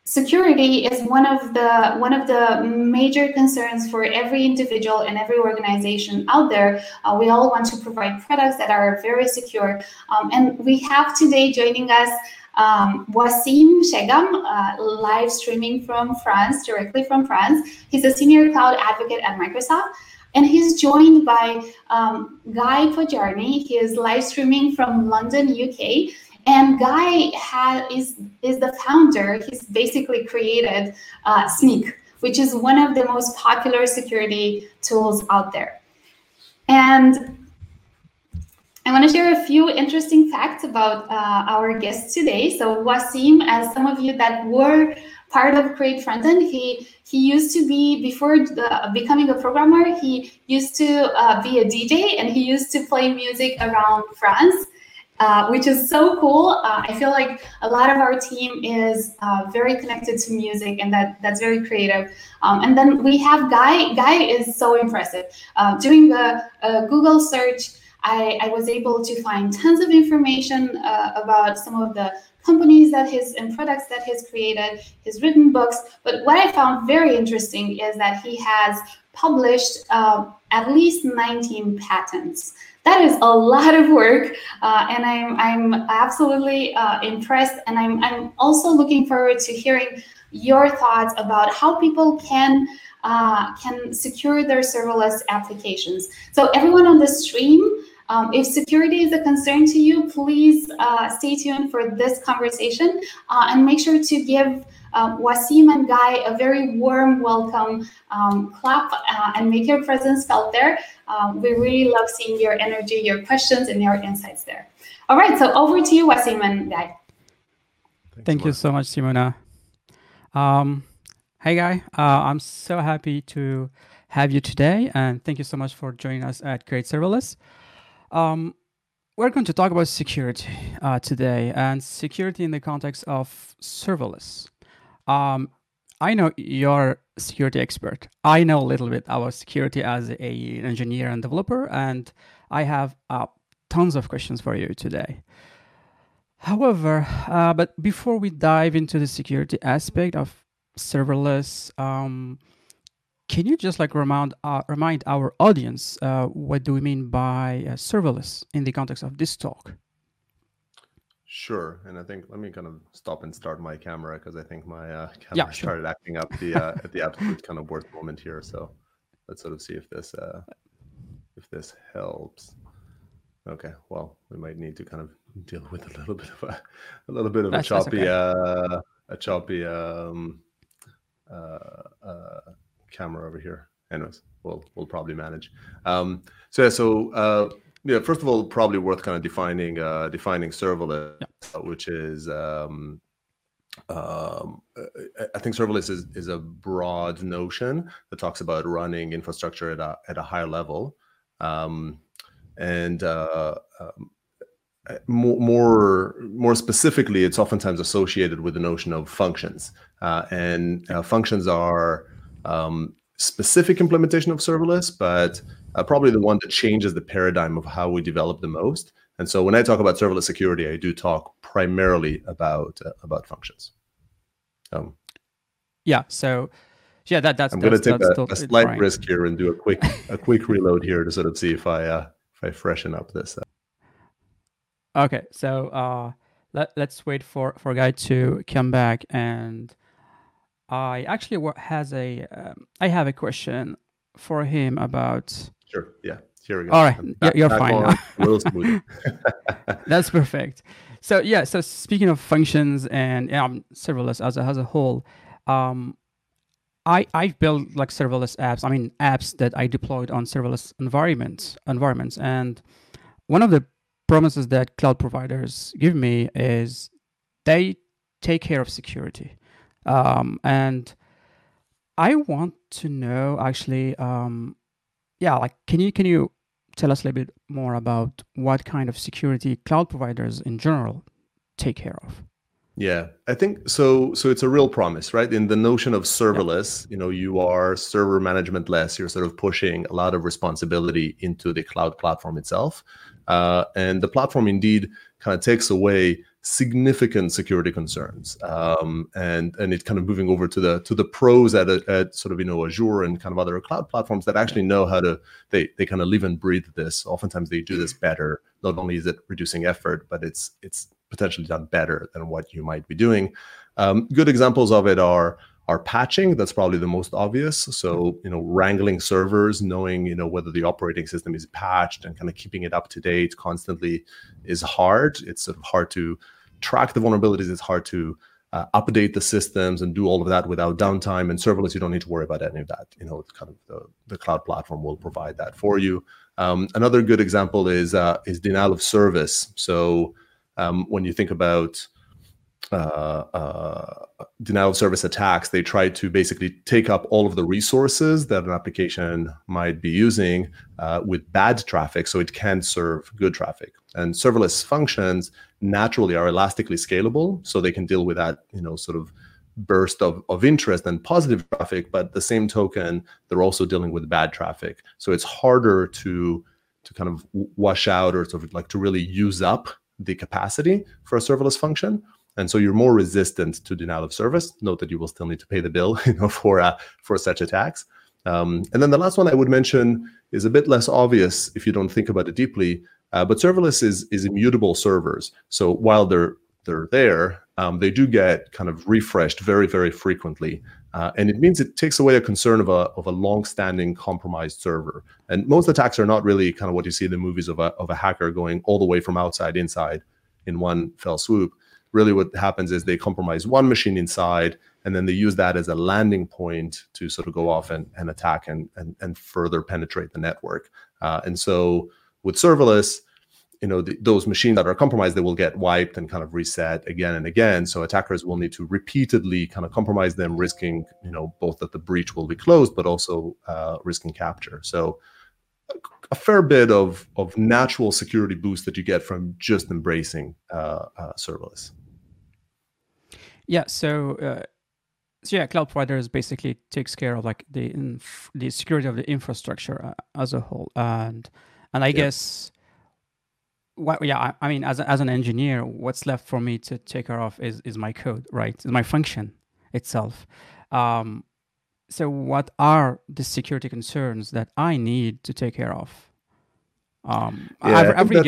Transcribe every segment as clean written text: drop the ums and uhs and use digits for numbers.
security is one of the major concerns for every individual and every organization out there. We all want to provide products that are very secure, and we have today joining us Wassim Shegam, live streaming from France, directly from France. He's a senior cloud advocate at Microsoft. And he's joined by Guy Podjarny. He is live streaming from London, UK. And Guy is the founder. He's basically created Snyk, which is one of the most popular security tools out there. And I want to share a few interesting facts about our guest today. So Wassim, as some of you that were part of Create Frontend, he used to be, before becoming a programmer, he used to be a DJ, and he used to play music around France, which is so cool. I feel like a lot of our team is very connected to music, and that's very creative. And then we have Guy. Guy is so impressive. Doing a Google search, I was able to find tons of information about some of the companies and products that he's created. He's written books, but what I found very interesting is that he has published at least 19 patents. That is a lot of work, and I'm absolutely impressed. And I'm also looking forward to hearing your thoughts about how people can secure their serverless applications. So everyone on the stream, if security is a concern to you, please stay tuned for this conversation, and make sure to give Wassim and Guy a very warm welcome clap, and make your presence felt there. We really love seeing your energy, your questions, and your insights there. All right, so over to you, Wassim and Guy. Thank you so much, Simona. Hey, Guy. I'm so happy to have you today, and thank you so much for joining us at Create Serverless. We're going to talk about security today, and security in the context of serverless. I know you're a security expert. I know a little bit about security as an engineer and developer, and I have tons of questions for you today. However, but before we dive into the security aspect of serverless, can you just remind our audience what do we mean by serverless in the context of this talk? Sure, and I think let me kind of stop and start my camera, because I think my camera started acting up at the absolute kind of worst moment here. So let's sort of see if this helps. Okay, well, we might need to kind of deal with a little bit of a choppy camera over here. Anyways, we'll probably manage. Yeah, first of all, probably worth kind of defining serverless, which is I think serverless is a broad notion that talks about running infrastructure at a higher level, and more specifically, it's oftentimes associated with the notion of functions, and functions are specific implementation of serverless, but probably the one that changes the paradigm of how we develop the most. And so when I talk about serverless security, I do talk primarily about functions. That's I'm going to take a slight risk here and do a quick reload here to sort of see if I freshen up this. Okay, so let's wait for Guy to come back, and I actually I have a question for him about. Sure. Yeah. Here we go. All right. You're fine now. A little smooth. That's perfect. So So speaking of functions and serverless as a whole, I've built serverless apps. I mean apps that I deployed on serverless environments. And one of the promises that cloud providers give me is they take care of security. And I want to know actually. Can you tell us a little bit more about what kind of security cloud providers in general take care of? Yeah, I think so. So it's a real promise, right? In the notion of serverless, you are server management less. You're sort of pushing a lot of responsibility into the cloud platform itself, and the platform indeed kind of takes away significant security concerns, and it's kind of moving over to the pros at sort of Azure and kind of other cloud platforms that actually know how to they kind of live and breathe this. Oftentimes they do this better. Not only is it reducing effort, but it's potentially done better than what you might be doing. Good examples of it are patching. That's probably the most obvious. So, wrangling servers, knowing, whether the operating system is patched and kind of keeping it up to date constantly is hard. It's sort of hard to track the vulnerabilities. It's hard to update the systems and do all of that without downtime. And serverless, you don't need to worry about any of that. Kind of the cloud platform will provide that for you. Another good example is denial of service. So, when you think about denial of service attacks, they try to basically take up all of the resources that an application might be using with bad traffic, so it can't serve good traffic. And serverless functions naturally are elastically scalable, so they can deal with that, sort of burst of interest and positive traffic. But at the same token, they're also dealing with bad traffic, so it's harder to kind of wash out or sort of like to really use up the capacity for a serverless function. And so you're more resistant to denial of service. Note that you will still need to pay the bill, for such attacks. And then the last one I would mention is a bit less obvious if you don't think about it deeply. But serverless is immutable servers. So while they're there, they do get kind of refreshed very, very frequently. And it means it takes away a concern of a long-standing compromised server. And most attacks are not really kind of what you see in the movies of a hacker going all the way from outside inside in one fell swoop. Really what happens is they compromise one machine inside, and then they use that as a landing point to sort of go off and attack and further penetrate the network. And so with serverless, those machines that are compromised, they will get wiped and kind of reset again and again. So attackers will need to repeatedly kind of compromise them, risking, both that the breach will be closed, but also risking capture. So a fair bit of natural security boost that you get from just embracing serverless. Yeah. So cloud providers basically takes care of like the security of the infrastructure as a whole, and I guess. I mean, as an engineer, what's left for me to take care of is my code, right? Is my function itself. So what are the security concerns that I need to take care of? I've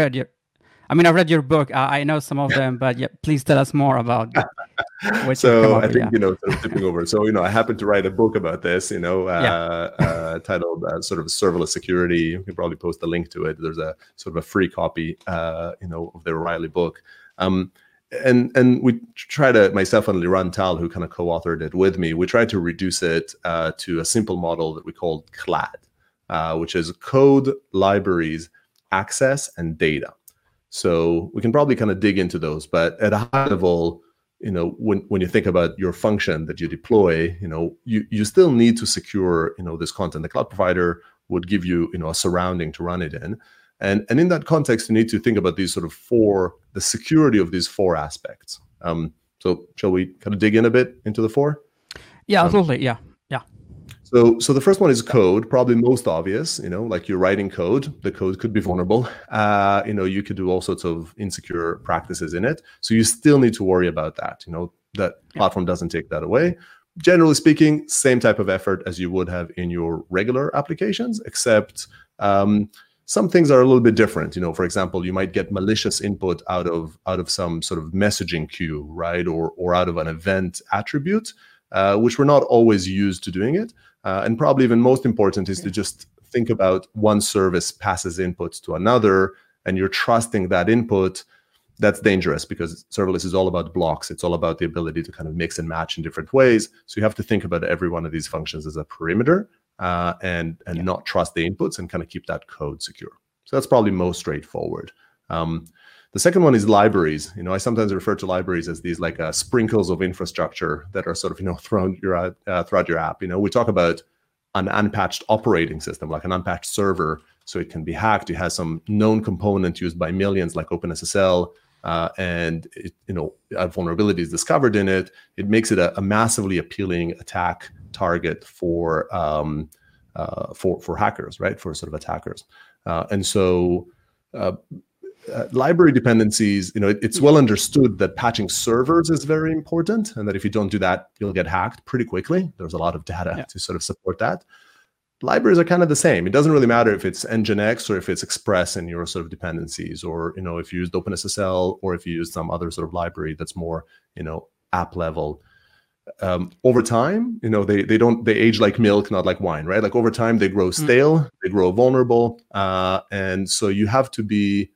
read your book. I know some of them, but please tell us more about what so you come up I with, think, sort of tipping over. So, I happened to write a book about this, titled sort of serverless security. You can probably post a link to it. There's a sort of a free copy, of the O'Reilly book. And we try to, myself and Liran Tal, who kind of co-authored it with me, we tried to reduce it to a simple model that we called CLAD, which is code, libraries, access, and data. So we can probably kind of dig into those, but at a high level, when you think about your function that you deploy, you still need to secure, this content. The cloud provider would give you, a surrounding to run it in. And in that context, you need to think about these sort of the security of these four aspects. So shall we kind of dig in a bit into the four? Yeah, absolutely. Yeah. So the first one is code, probably most obvious, like you're writing code, the code could be vulnerable. You could do all sorts of insecure practices in it. So you still need to worry about that. That platform doesn't take that away. Generally speaking, same type of effort as you would have in your regular applications, except some things are a little bit different. For example, you might get malicious input out of some sort of messaging queue, right? Or out of an event attribute, which we're not always used to doing it. And probably even most important is to just think about one service passes inputs to another, and you're trusting that input. That's dangerous because serverless is all about blocks. It's all about the ability to kind of mix and match in different ways. So you have to think about every one of these functions as a perimeter, and not trust the inputs and kind of keep that code secure. So that's probably most straightforward. The second one is libraries. I sometimes refer to libraries as these like sprinkles of infrastructure that are sort of throughout your app. We talk about an unpatched operating system, like an unpatched server, so it can be hacked. It has some known component used by millions, like OpenSSL. and a vulnerability is discovered in it, it makes it a massively appealing attack target for hackers, right? For sort of attackers, and so. Library dependencies, it's well understood that patching servers is very important, and that if you don't do that, you'll get hacked pretty quickly. There's a lot of data to sort of support that. Libraries are kind of the same. It doesn't really matter if it's Nginx or if it's Express in your sort of dependencies, or if you used OpenSSL, or if you use some other sort of library that's more app level. Over time, they age like milk, not like wine, right? Like over time, they grow stale, they grow vulnerable, and so you have to be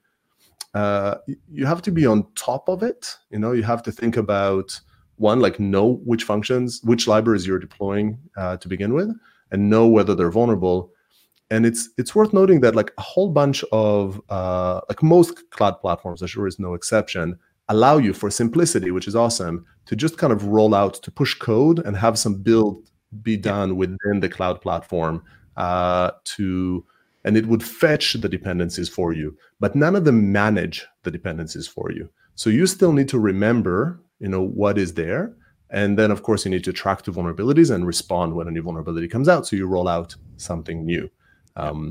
on top of it. You have to think about one, like know which libraries you're deploying to begin with, and know whether they're vulnerable. And it's worth noting that like a whole bunch of like most cloud platforms, Azure is no exception, allow you, for simplicity, which is awesome, to just kind of roll out, to push code and have some build be done within the cloud platform and it would fetch the dependencies for you, but none of them manage the dependencies for you. So you still need to remember, what is there. And then, of course, you need to track the vulnerabilities and respond when a new vulnerability comes out. So you roll out something new. I'll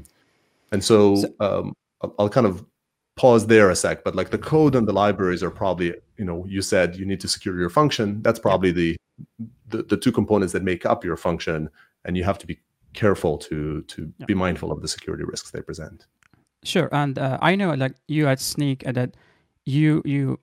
kind of pause there a sec, but like the code and the libraries are probably, you said you need to secure your function. That's probably the two components that make up your function. And you have to be careful to be mindful of the security risks they present. Sure. And I know like you at Snyk that you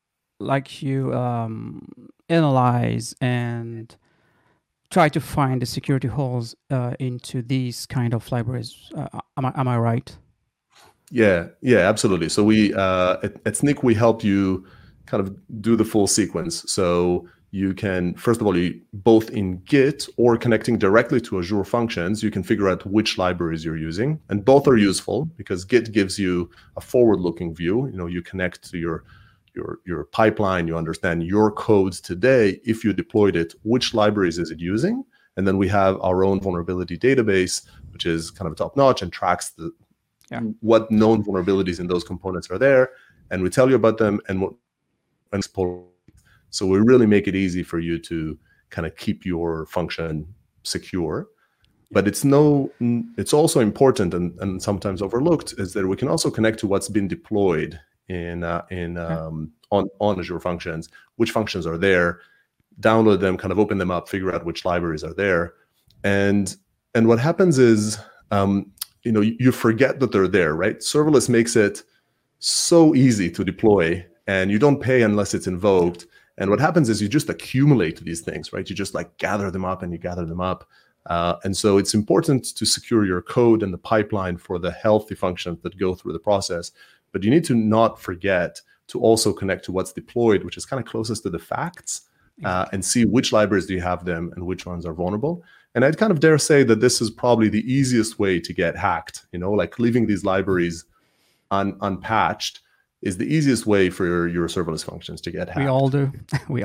analyze and try to find the security holes into these kind of libraries. Am I right? Yeah, absolutely. So we at Snyk, we help you kind of do the full sequence. So you can, first of all, both in Git or connecting directly to Azure Functions, you can figure out which libraries you're using. And both are useful because Git gives you a forward-looking view. You connect to your pipeline, you understand your codes today. If you deployed it, which libraries is it using? And then we have our own vulnerability database, which is kind of top-notch and tracks what known vulnerabilities in those components are there. And we tell you about them and so we really make it easy for you to kind of keep your function secure. But it's also important and sometimes overlooked is that we can also connect to what's been deployed on Azure Functions, which functions are there, download them, kind of open them up, figure out which libraries are there. And what happens is, you forget that they're there, right? Serverless makes it so easy to deploy, and you don't pay unless it's invoked. And what happens is you just accumulate these things, right? You just like gather them up. And so it's important to secure your code and the pipeline for the healthy functions that go through the process. But you need to not forget to also connect to what's deployed, which is kind of closest to the facts, and see which libraries do you have them and which ones are vulnerable. And I'd kind of dare say that this is probably the easiest way to get hacked. Like leaving these libraries unpatched is the easiest way for your serverless functions to get hacked. We all do.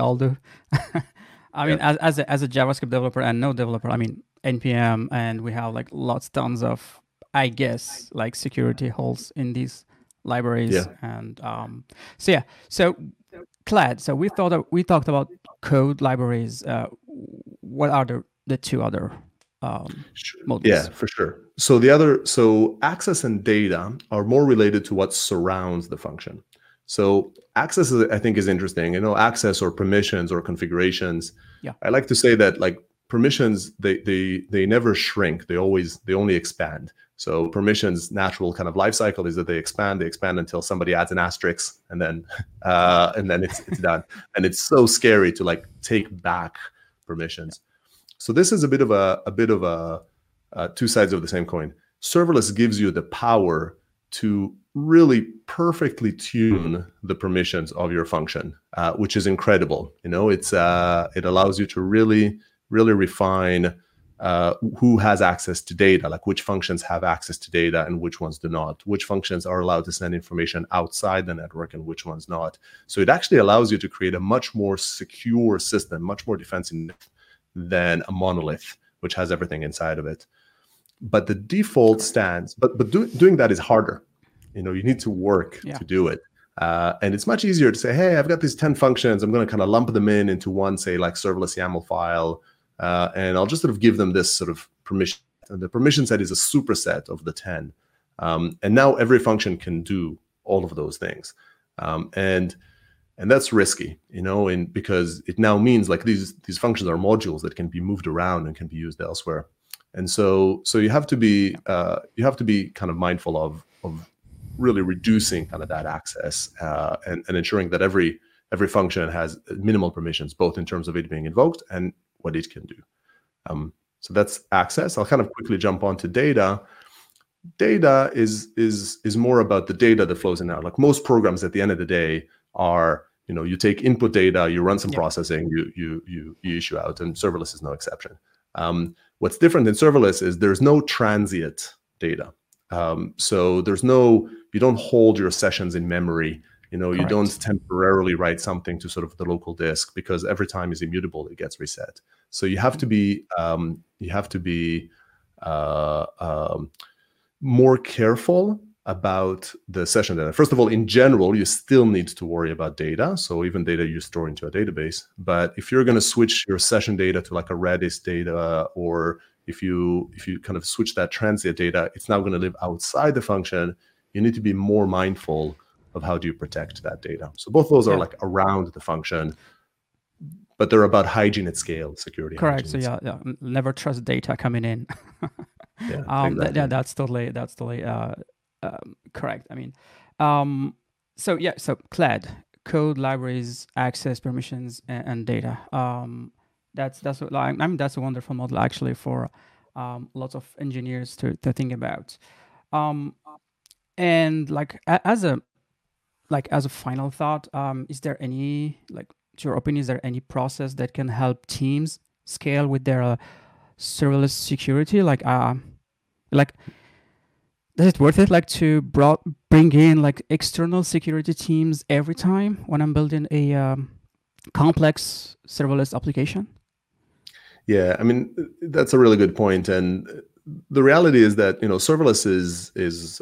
I mean, as a JavaScript developer and Node developer, I mean, NPM, and we have like tons of, I guess, like security holes in these libraries. Yeah. And so Clad, so we talked about code libraries. What are the two other modules? Yeah, for sure. So access and data are more related to what surrounds the function. So access, I think, is interesting. Access or permissions or configurations. Yeah. I like to say that like permissions, they never shrink. They only expand. So permissions' natural kind of life cycle is that they expand until somebody adds an asterisk, and then it's done. And it's so scary to like take back permissions. So this is a bit of a two sides of the same coin. Serverless gives you the power to really perfectly tune the permissions of your function, which is incredible. It allows you to really, really refine who has access to data, like which functions have access to data and which ones do not, which functions are allowed to send information outside the network and which ones not. So it actually allows you to create a much more secure system, much more defensive than a monolith, which has everything inside of it. But the default stands, but doing that is harder. You need to work to do it. And it's much easier to say, hey, I've got these 10 functions. I'm going to kind of lump them into one, say, like serverless YAML file. And I'll just sort of give them this sort of permission. And the permission set is a superset of the 10. And now every function can do all of those things. And that's risky, because it now means like these functions are modules that can be moved around and can be used elsewhere. And so you have to be kind of mindful of really reducing kind of that access and ensuring that every function has minimal permissions, both in terms of it being invoked and what it can do. So that's access. I'll kind of quickly jump on to data. Data is more about the data that flows in and out. Like most programs at the end of the day are, you take input data, you run some processing, you issue out, and serverless is no exception. What's different in serverless is there's no transient data. So you don't hold your sessions in memory. You don't temporarily write something to sort of the local disk, because every time is immutable, it gets reset. So you have to be more careful about the session data. First of all, in general, you still need to worry about data. So even data you store into a database. But if you're going to switch your session data to like a Redis data, or if you kind of switch that transient data, it's now going to live outside the function. You need to be more mindful of how do you protect that data. So both of those are like around the function, but they're about hygiene at scale, security. Correct. So never trust data coming in. Exactly. That's totally correct. I mean, so CLAD, code, libraries, access, permissions, and data. That's a wonderful model actually for lots of engineers to think about. And like as a final thought, is there any, like, to your opinion, is there any process that can help teams scale with their serverless security? Like is it worth it, like, to bring in like external security teams every time when I'm building a complex serverless application? Yeah, I mean, that's a really good point. And the reality is that serverless is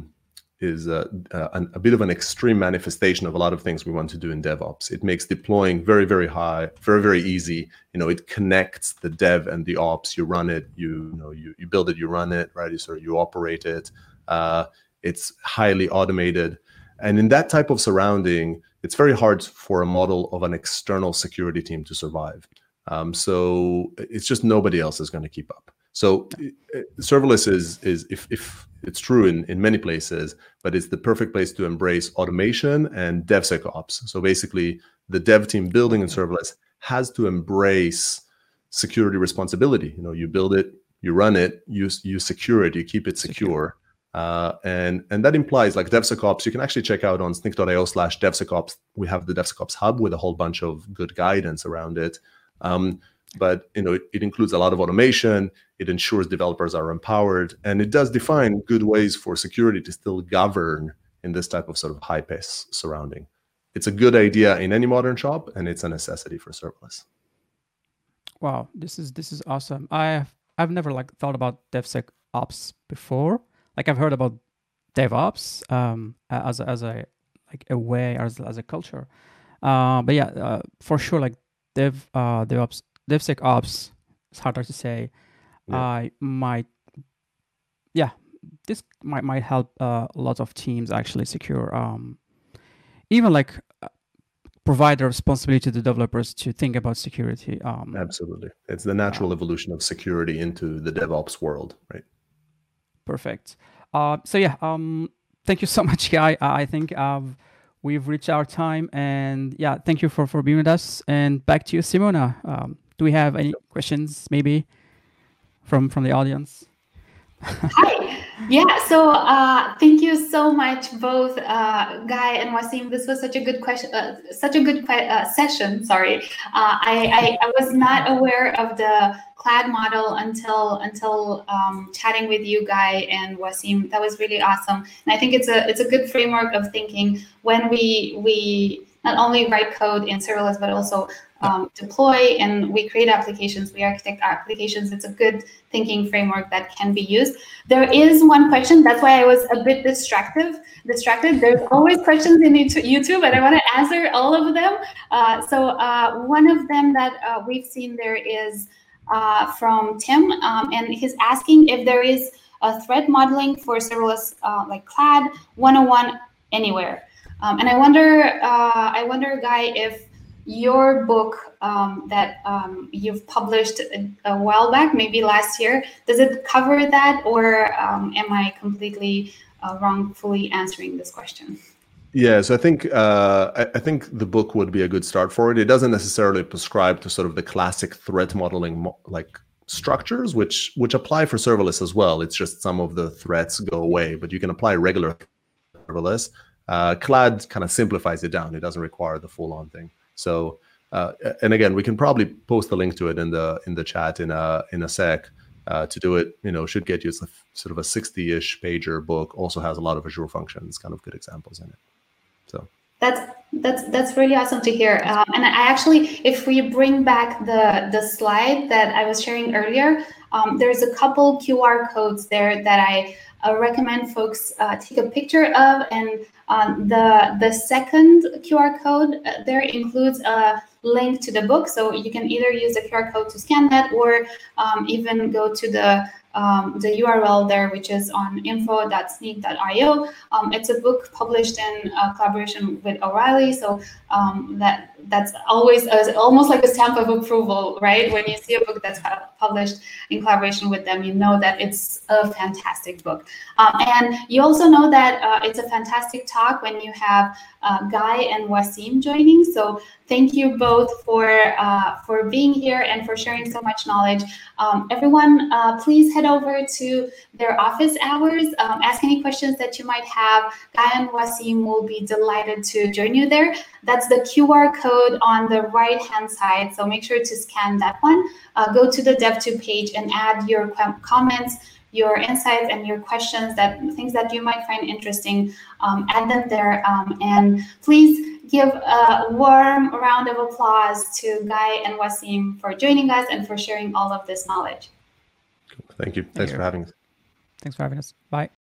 a bit of an extreme manifestation of a lot of things we want to do in DevOps. It makes deploying very, very high, very, very easy. It connects the dev and the ops. You run it, you build it, you run it, right? You operate it. It's highly automated. And in that type of surrounding, it's very hard for a model of an external security team to survive. So it's just nobody else is going to keep up. So serverless is if it's true in many places, but it's the perfect place to embrace automation and DevSecOps. So basically, the dev team building in serverless has to embrace security responsibility. You build it, you run it, you secure it, you keep it secure. And that implies, like, DevSecOps. You can actually check out on snyk.io/DevSecOps. We have the DevSecOps hub with a whole bunch of good guidance around it. But it includes a lot of automation. It ensures developers are empowered, and it does define good ways for security to still govern in this type of sort of high-pace surrounding. It's a good idea in any modern shop, and it's a necessity for serverless. Wow, this is awesome. I've never thought about DevSecOps before. Like, I've heard about DevOps as a way, as a culture. But yeah, for sure, like DevOps, DevSecOps, it's harder to say. This might help lots of teams actually secure, even like provide the responsibility to the developers to think about security. Absolutely, it's the natural evolution of security into the DevOps world, right? Perfect. Thank you so much, Guy. I think we've reached our time, and thank you for being with us. And back to you, Simona. Do we have any questions maybe from the audience? Hi. Yeah, so thank you so much, both Guy and Wasim. This was such a good question, session. Sorry, I was not aware of the CLAD model until chatting with you, Guy and Wasim. That was really awesome, and I think it's a good framework of thinking when we not only write code in serverless, but also deploy, and we create applications, we architect applications. It's a good thinking framework that can be used. There is one question, that's why I was a bit distracted. There's always questions in YouTube, and I want to answer all of them. So one of them that we've seen there is from Tim, and he's asking if there is a threat modeling for serverless like CLAD 101 anywhere. And I wonder, Guy, if your book that you've published a while back, maybe last year, does it cover that, or am I completely wrongfully answering this question? Yeah, so I think the book would be a good start for it. It doesn't necessarily prescribe to sort of the classic threat modeling like structures, which apply for serverless as well. It's just some of the threats go away, but you can apply regular serverless. CLAD kind of simplifies it down. It doesn't require the full-on thing. So, and again, we can probably post a link to it in the chat in a sec. To do it, should get you sort of a 60-ish pager book. Also has a lot of Azure functions, kind of good examples in it. So that's really awesome to hear. And I actually, if we bring back the slide that I was sharing earlier, there's a couple QR codes there that I recommend folks take a picture of, and the second QR code there includes a link to the book, so you can either use the QR code to scan that, or even go to the URL there, which is on info.snyk.io. It's a book published in collaboration with O'Reilly, so that's always almost like a stamp of approval, right? When you see a book that's published in collaboration with them, you know that it's a fantastic book. And you also know that it's a fantastic talk when you have Guy and Wasim joining. So thank you both for being here and for sharing so much knowledge. Everyone, please head over to their office hours. Ask any questions that you might have. Guy and Wasim will be delighted to join you there. That's the QR code on the right-hand side, so make sure to scan that one. Go to the DevTube page and add your comments, your insights, and your questions, things that you might find interesting. Add them there, and please give a warm round of applause to Guy and Wasim for joining us and for sharing all of this knowledge. Thank you. Thanks for having us. Thanks for having us. Bye.